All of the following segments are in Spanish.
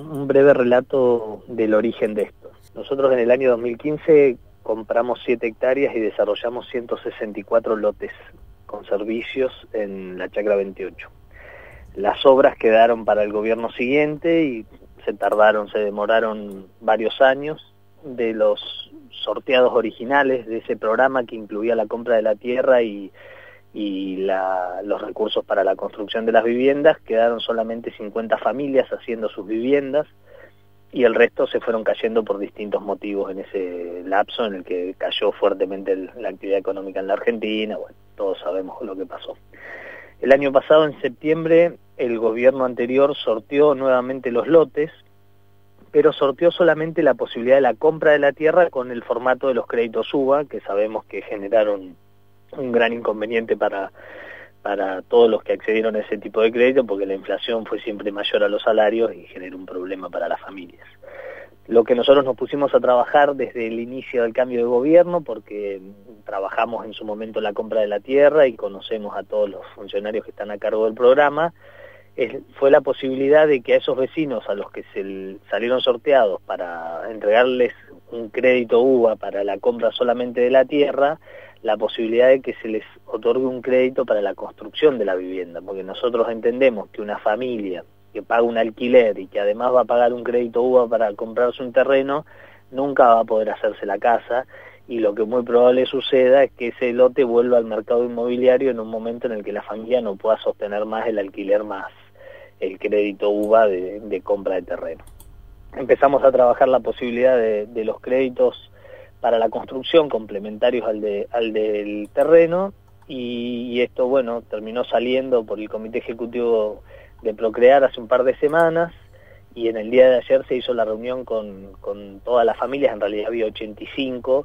un breve relato del origen de esto. Nosotros en el año 2015 compramos 7 hectáreas y desarrollamos 164 lotes con servicios en la Chacra 28. Las obras quedaron para el gobierno siguiente y se demoraron varios años. De los sorteados originales de ese programa, que incluía la compra de la tierra y los recursos para la construcción de las viviendas, quedaron solamente 50 familias haciendo sus viviendas, y el resto se fueron cayendo por distintos motivos en ese lapso en el que cayó fuertemente la actividad económica en la Argentina. Bueno, todos sabemos lo que pasó. El año pasado, en septiembre, el gobierno anterior sorteó nuevamente los lotes, pero sorteó solamente la posibilidad de la compra de la tierra con el formato de los créditos UBA, que sabemos que generaron un gran inconveniente para todos los que accedieron a ese tipo de crédito, porque la inflación fue siempre mayor a los salarios y generó un problema para las familias. Lo que nosotros nos pusimos a trabajar desde el inicio del cambio de gobierno, porque trabajamos en su momento la compra de la tierra y conocemos a todos los funcionarios que están a cargo del programa, fue la posibilidad de que a esos vecinos a los que salieron sorteados para entregarles un crédito UBA para la compra solamente de la tierra, la posibilidad de que se les otorgue un crédito para la construcción de la vivienda, porque nosotros entendemos que una familia que paga un alquiler y que además va a pagar un crédito UBA para comprarse un terreno, nunca va a poder hacerse la casa, y lo que muy probable suceda es que ese lote vuelva al mercado inmobiliario en un momento en el que la familia no pueda sostener más el alquiler más el crédito UBA de compra de terreno. Empezamos a trabajar la posibilidad de los créditos para la construcción complementarios al del terreno, y esto, bueno, terminó saliendo por el Comité Ejecutivo de Procrear hace un par de semanas, y en el día de ayer se hizo la reunión con todas las familias. En realidad había 85,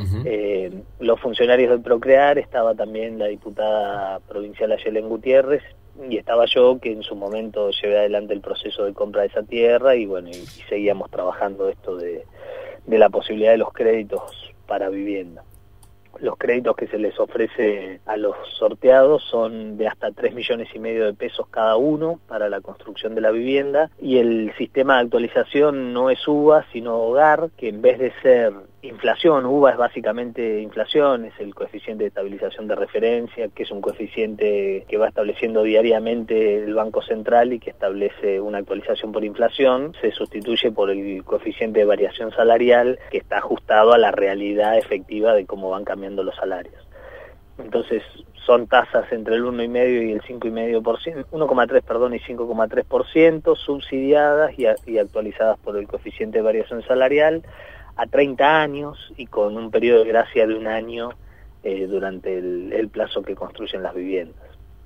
los funcionarios de Procrear, estaba también la diputada provincial Ayelen Gutiérrez, y estaba yo, que en su momento llevé adelante el proceso de compra de esa tierra, y bueno, y seguíamos trabajando esto de la posibilidad de los créditos para vivienda. Los créditos que se les ofrece a los sorteados son de hasta 3,5 millones de pesos cada uno para la construcción de la vivienda, y el sistema de actualización no es UBA sino hogar, que en vez de ser inflación, UBA es básicamente inflación, es el coeficiente de estabilización de referencia, que es un coeficiente que va estableciendo diariamente el Banco Central y que establece una actualización por inflación. Se sustituye por el coeficiente de variación salarial, que está ajustado a la realidad efectiva de cómo van cambiando los salarios. Entonces son tasas entre el 1,5% y el 5,5%, 1,3%, perdón, y 5,3%, subsidiadas y actualizadas por el coeficiente de variación salarial a 30 años y con un periodo de gracia de 1 año durante el plazo que construyen las viviendas.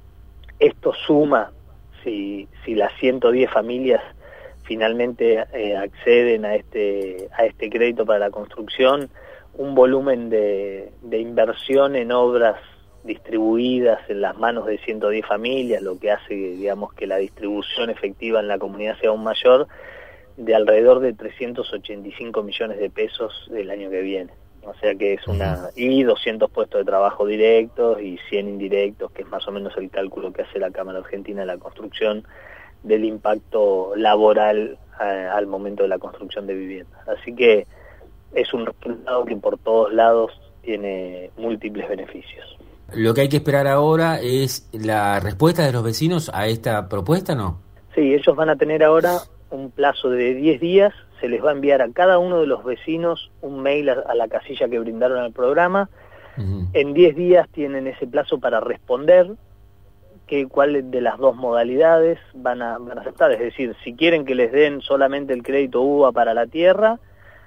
Esto suma, si las 110 familias finalmente acceden a este crédito para la construcción, un volumen de inversión en obras distribuidas en las manos de 110 familias, lo que hace, digamos, que la distribución efectiva en la comunidad sea aún mayor, de alrededor de 385 millones de pesos el año que viene. O sea que es y 200 puestos de trabajo directos y 100 indirectos, que es más o menos el cálculo que hace la Cámara Argentina de la Construcción del impacto laboral al momento de la construcción de viviendas. Así que es un resultado que por todos lados tiene múltiples beneficios. Lo que hay que esperar ahora es la respuesta de los vecinos a esta propuesta, ¿no? Sí, ellos van a tener ahora un plazo de 10 días, se les va a enviar a cada uno de los vecinos un mail a la casilla que brindaron al programa. En 10 días tienen ese plazo para responder cuál de las dos modalidades van a aceptar, es decir, si quieren que les den solamente el crédito UBA para la tierra,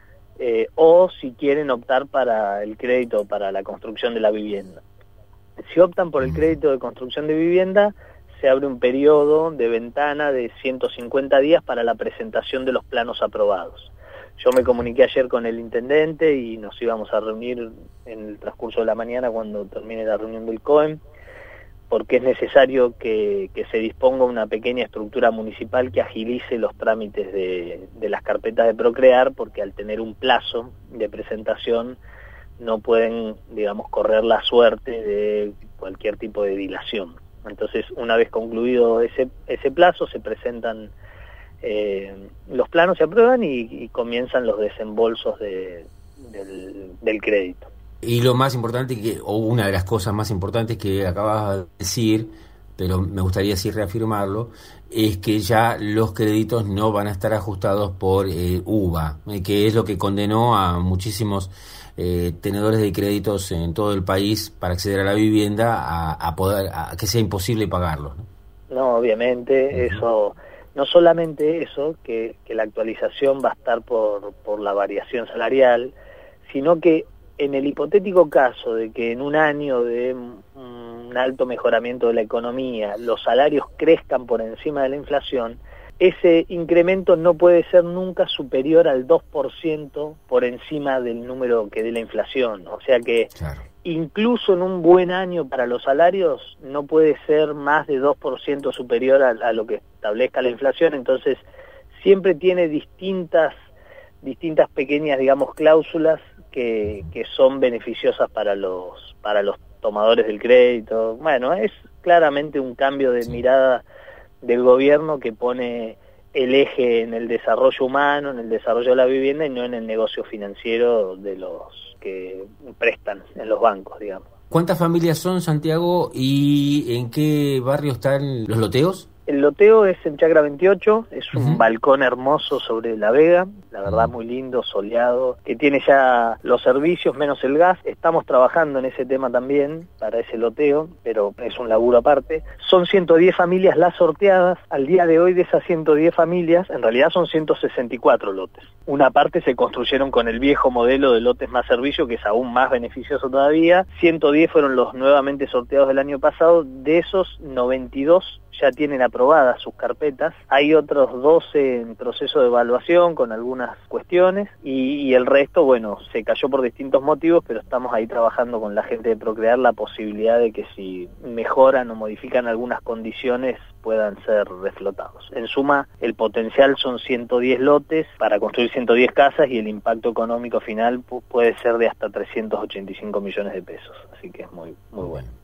o si quieren optar para el crédito para la construcción de la vivienda. Si optan por el crédito de construcción de vivienda, se abre un periodo de ventana de 150 días para la presentación de los planos aprobados. Yo me comuniqué ayer con el intendente y nos íbamos a reunir en el transcurso de la mañana cuando termine la reunión del COEM, porque es necesario que se disponga una pequeña estructura municipal que agilice los trámites de las carpetas de Procrear, porque al tener un plazo de presentación no pueden, digamos, correr la suerte de cualquier tipo de dilación. Entonces, una vez concluido ese plazo, se presentan los planos se aprueban y comienzan los desembolsos del crédito. Y lo más importante, o una de las cosas más importantes que acabas de decir, pero me gustaría sí reafirmarlo, es que ya los créditos no van a estar ajustados por UVA, que es lo que condenó a muchísimos tenedores de créditos en todo el país para acceder a la vivienda a que sea imposible pagarlos, ¿no? No, obviamente, eso, no solamente eso, que la actualización va a estar por la variación salarial, sino que en el hipotético caso de que en un año de un alto mejoramiento de la economía los salarios crezcan por encima de la inflación, ese incremento no puede ser nunca superior al 2% por encima del número que dé la inflación. O sea que claro, incluso en un buen año para los salarios no puede ser más de 2% superior a lo que establezca la inflación. Entonces siempre tiene distintas pequeñas, digamos, cláusulas que son beneficiosas para los tomadores del crédito. Bueno, es claramente un cambio de mirada del gobierno que pone el eje en el desarrollo humano, en el desarrollo de la vivienda y no en el negocio financiero de los que prestan en los bancos, digamos. ¿Cuántas familias son, Santiago, y en qué barrio están los loteos? El loteo es en Chacra 28, es un balcón hermoso sobre la Vega, la verdad muy lindo, soleado, que tiene ya los servicios menos el gas. Estamos trabajando en ese tema también para ese loteo, pero es un laburo aparte. Son 110 familias las sorteadas. Al día de hoy de esas 110 familias, en realidad son 164 lotes. Una parte se construyeron con el viejo modelo de lotes más servicio, que es aún más beneficioso todavía. 110 fueron los nuevamente sorteados del año pasado. De esos, 92 ya tienen aprobadas sus carpetas, hay otros 12 en proceso de evaluación con algunas cuestiones y el resto, bueno, se cayó por distintos motivos, pero estamos ahí trabajando con la gente de Procrear la posibilidad de que si mejoran o modifican algunas condiciones puedan ser reflotados. En suma, el potencial son 110 lotes para construir 110 casas y el impacto económico final puede ser de hasta 385 millones de pesos, así que es muy bueno.